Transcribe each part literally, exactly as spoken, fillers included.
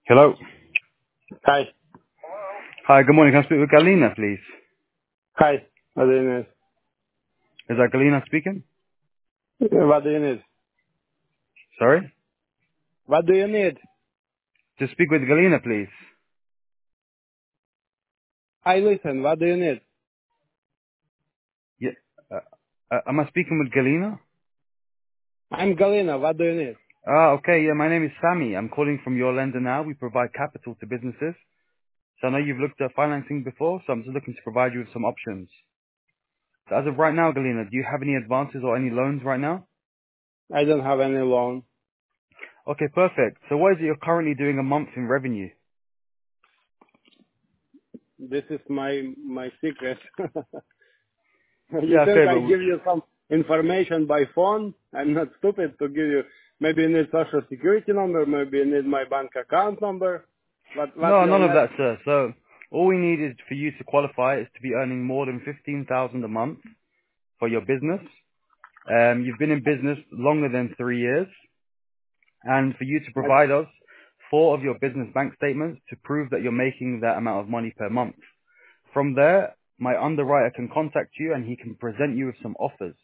Hello. Hi. Hi, good morning. Can I speak with Galina, please? Hi. What do you need? Is that Galina speaking? What do you need? Sorry? What do you need? To speak with Galina, please. I listen. What do you need? Yeah. Uh, uh, am I speaking with Galina? I'm Galina. What do you need? Ah, okay. Yeah, my name is Sammy. I'm calling from your lender now. We provide capital to businesses. So I know you've looked at financing before, so I'm just looking to provide you with some options. So as of right now, Galina, do you have any advances or any loans right now? I don't have any loan. Okay, perfect. So what is it you're currently doing a month in revenue? This is my my secret. You Yeah, think okay, I but we, give you some information by phone? I'm not stupid to give you. Maybe you need social security number. Maybe you need my bank account number. What what no, your none of net? that, sir. So all we need is for you to qualify is to be earning more than fifteen thousand a month for your business. Um, you've been in business longer than three years, and for you to provide us four of your business bank statements to prove that you're making that amount of money per month. From there, my underwriter can contact you and he can present you with some offers.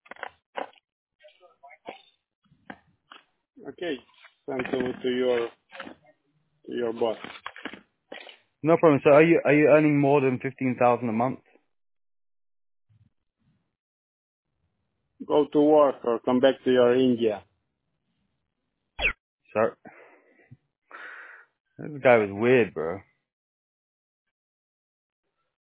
Okay. Send to to your to your boss. No problem. So are you are you earning more than fifteen thousand a month? Go to work or come back to your India. Sir, this guy was weird, bro.